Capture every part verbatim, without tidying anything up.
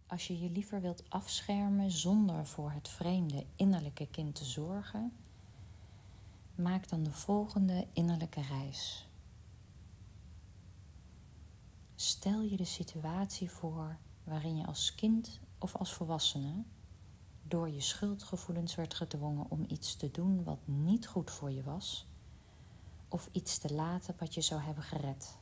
Als je je liever wilt afschermen zonder voor het vreemde innerlijke kind te zorgen, maak dan de volgende innerlijke reis. Stel je de situatie voor waarin je als kind of als volwassene door je schuldgevoelens werd gedwongen om iets te doen wat niet goed voor je was, of iets te laten wat je zou hebben gered.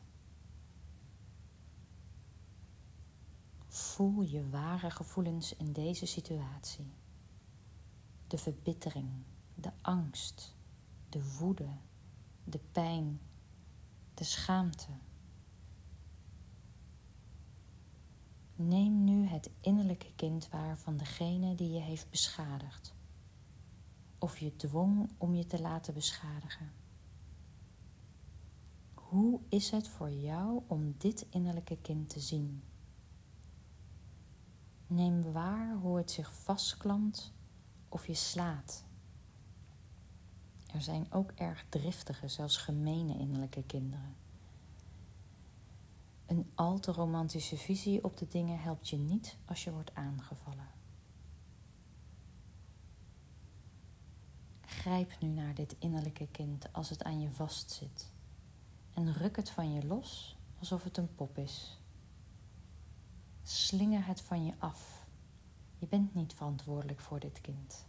Voel je ware gevoelens in deze situatie. De verbittering, de angst, de woede, de pijn, de schaamte. Neem nu het innerlijke kind waar van degene die je heeft beschadigd, of je dwong om je te laten beschadigen. Hoe is het voor jou om dit innerlijke kind te zien? Neem waar hoe het zich vastklampt of je slaat. Er zijn ook erg driftige, zelfs gemene innerlijke kinderen. Een al te romantische visie op de dingen helpt je niet als je wordt aangevallen. Grijp nu naar dit innerlijke kind als het aan je vastzit en ruk het van je los alsof het een pop is. Slinger het van je af. Je bent niet verantwoordelijk voor dit kind.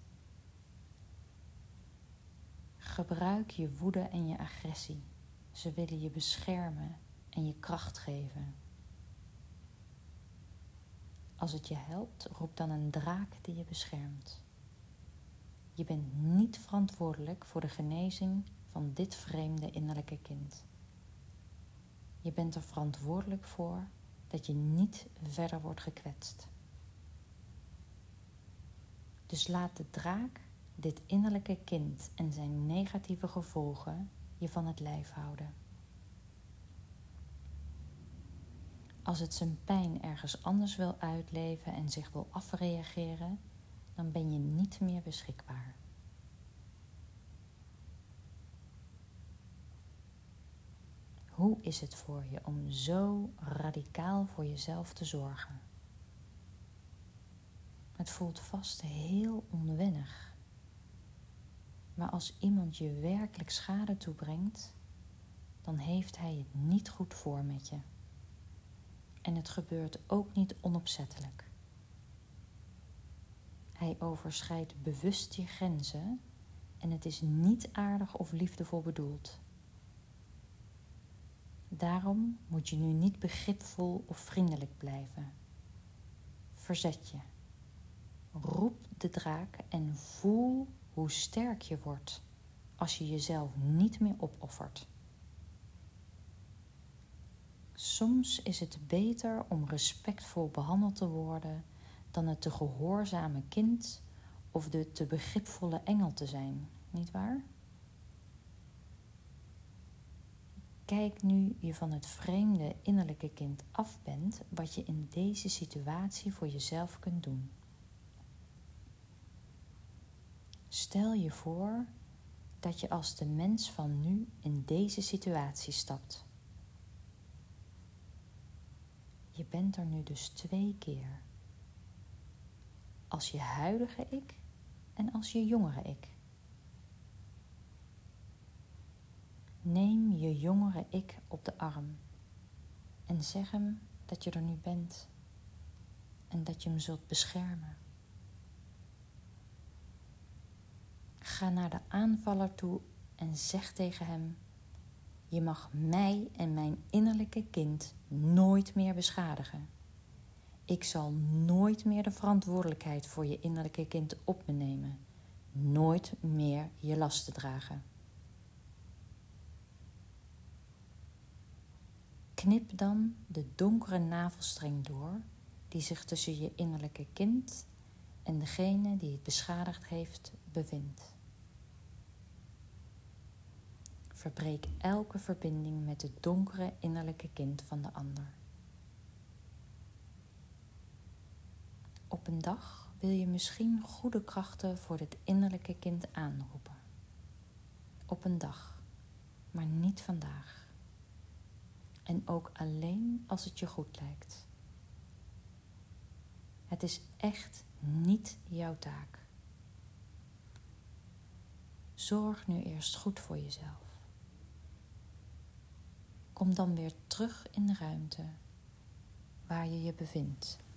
Gebruik je woede en je agressie. Ze willen je beschermen en je kracht geven. Als het je helpt, roep dan een draak die je beschermt. Je bent niet verantwoordelijk voor de genezing van dit vreemde innerlijke kind. Je bent er verantwoordelijk voor dat je niet verder wordt gekwetst. Dus laat de draak, dit innerlijke kind en zijn negatieve gevolgen je van het lijf houden. Als het zijn pijn ergens anders wil uitleven en zich wil afreageren, dan ben je niet meer beschikbaar. Hoe is het voor je om zo radicaal voor jezelf te zorgen? Het voelt vast heel onwennig. Maar als iemand je werkelijk schade toebrengt, dan heeft hij het niet goed voor met je. En het gebeurt ook niet onopzettelijk. Hij overschrijdt bewust je grenzen en het is niet aardig of liefdevol bedoeld. Daarom moet je nu niet begripvol of vriendelijk blijven. Verzet je. Roep de draak en voel hoe sterk je wordt als je jezelf niet meer opoffert. Soms is het beter om respectvol behandeld te worden dan het te gehoorzame kind of de te begripvolle engel te zijn, niet waar? Kijk nu je van het vreemde innerlijke kind af bent, wat je in deze situatie voor jezelf kunt doen. Stel je voor dat je als de mens van nu in deze situatie stapt. Je bent er nu dus twee keer. Als je huidige ik en als je jongere ik. Neem je jongere ik op de arm en zeg hem dat je er nu bent en dat je hem zult beschermen. Ga naar de aanvaller toe en zeg tegen hem: je mag mij en mijn innerlijke kind nooit meer beschadigen. Ik zal nooit meer de verantwoordelijkheid voor je innerlijke kind op me nemen. Nooit meer je lasten dragen. Knip dan de donkere navelstreng door die zich tussen je innerlijke kind en degene die het beschadigd heeft bevindt. Verbreek elke verbinding met het donkere innerlijke kind van de ander. Op een dag wil je misschien goede krachten voor dit innerlijke kind aanroepen. Op een dag, maar niet vandaag. En ook alleen als het je goed lijkt. Het is echt niet jouw taak. Zorg nu eerst goed voor jezelf. Kom dan weer terug in de ruimte waar je je bevindt.